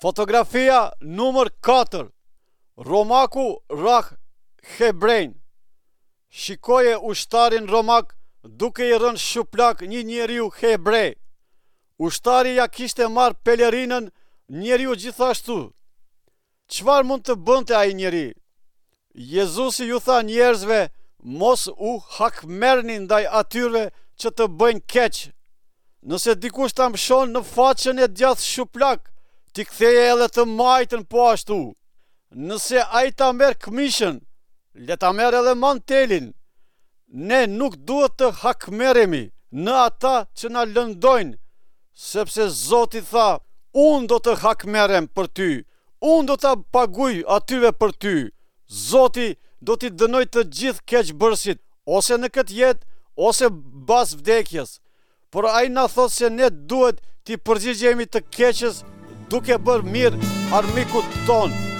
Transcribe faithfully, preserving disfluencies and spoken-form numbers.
Fotografia numër katër. Romaku rah hebrejn. Shikoje ushtarin romak duke i rënë shuplak një njeriu hebrej. Ushtari ja kishte marrë pelerinën, njeriu gjithashtu. Çfarë mund të bënte ai njeri? Jezusi ju tha njerëzve, mos u hakmerrni ndaj atyre që të bëjnë keq. Nëse dikush ta mshon në faqen e djathtë shuplak, ti ktheje edhe të majtën po ashtu. Nëse ai ta merr këmishën, le ta merr edhe mantelin. Ne nuk duhet të hakmerremi në ata që na lëndojnë, sepse Zoti tha, unë do të hakmerrem për ty, unë do ta paguaj atyve për ty. Zoti do t'i dënoj të gjithë keqbërësit, ose në këtë jetë, ose bas vdekjes. Por ai na thot se ne duhet t'i përgjigjemi të keqës duke bërë mirë armikut ton.